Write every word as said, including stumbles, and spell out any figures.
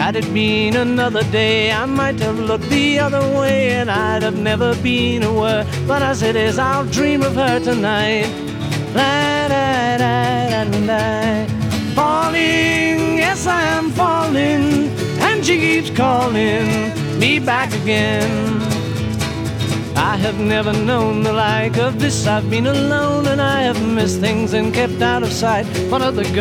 Had it been another day, I might have looked the other way, and I'd have never been aware. But as it is, I'll dream of her tonight. La, da, da, da, da. Falling, yes, I am falling, and she keeps calling me back again. I have never known the like of this. I've been alone and I have missed things and kept out of sight. One of the girls